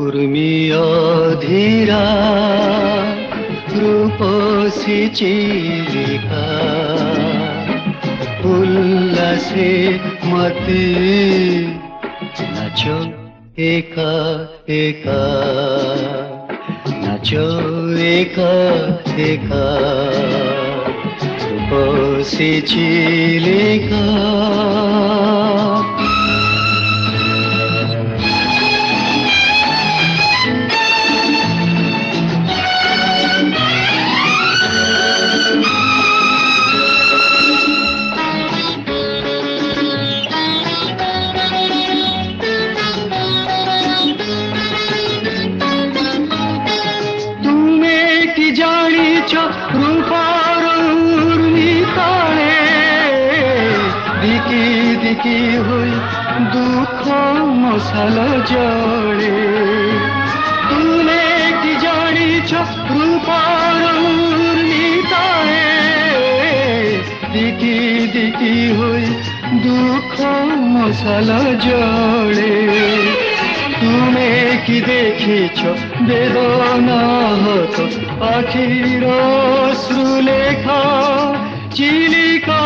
উর্মি অধীরা রূপসী চিলিকা উল্লাসে মতে নাচো একা একা নাচো একা একা রূপসী চিলিকা জানিছ রূপার উর্মি তারে দিকি দিকি হই দুঃখ মশাল জড়ে তুমি কি জানিছ রূপার উর্মি তারে দিকি দিকি হই দুঃখ মশাল জড়ে তুমি কি দেখিছ বেদনা হত আখির শ্রুলেখা চিলিকা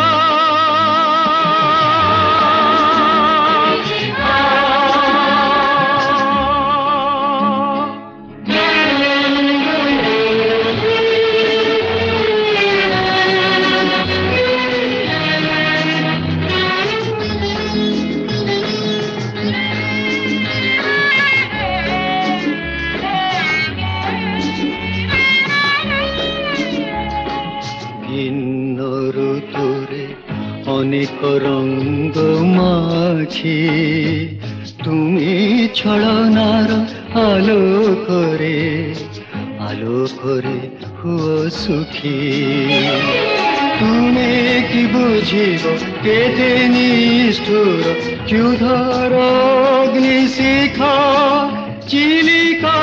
ঋতুরে অনেক রঙ্গ মাঝি তুমি ছলনার আলোকরে হুও সুখী তুমি কি বুঝিব কেতে নিষ্ঠুর ক্ষুধর অগ্নি শিখা চিলিকা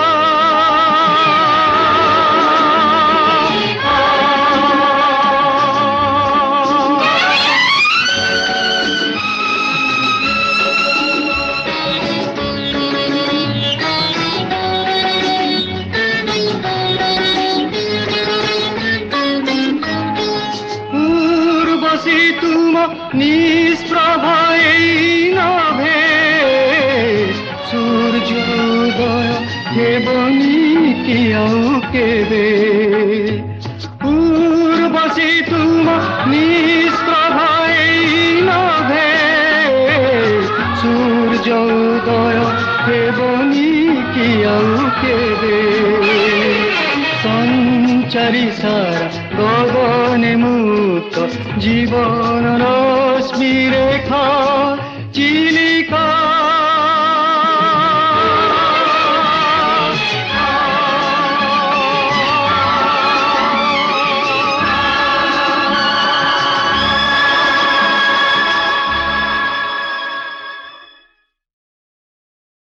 তুম নিষ্প্রভায় নভে সূর্যোদয় হেবনি কি আউ কেবে পূর্বশী তুম নিষ্প্রভায় নভে সূর্যোদয় হেবনি কি আউ কেবে সঞ্চারী সারা গগনে মুক্ত জীবন রশ্মি রেখা চিলি